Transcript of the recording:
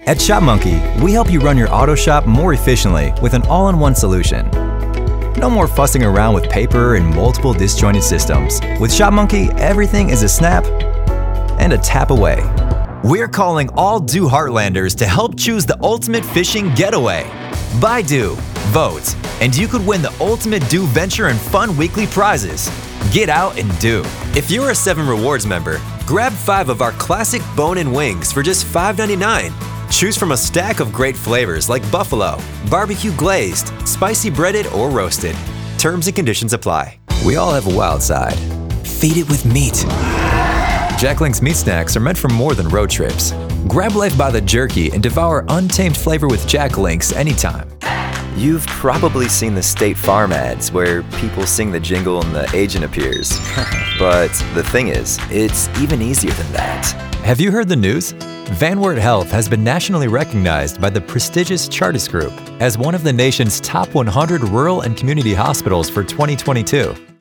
At ShopMonkey, we help you run your auto shop more efficiently with an all-in-one solution. No more fussing around with paper and multiple disjointed systems. With ShopMonkey, everything is a snap and a tap away. We're calling all Do Heartlanders to help choose the ultimate fishing getaway. Buy Do, vote, and you could win the ultimate Do venture and fun weekly prizes. Get out and do. If you're a 7 Rewards member, grab 5 of our classic bone-in wings for just $5.99. Choose from a stack of great flavors like buffalo, barbecue glazed, spicy breaded, or roasted. Terms and conditions apply. We all have a wild side. Feed it with meat. Jack Link's meat snacks are meant for more than road trips. Grab life by the jerky and devour untamed flavor with Jack Link's anytime. You've probably seen the State Farm ads where people sing the jingle and the agent appears. But the thing is, it's even easier than that. Have you heard the news? Van Wert Health has been nationally recognized by the prestigious Chartis Group as one of the nation's top 100 rural and community hospitals for 2022.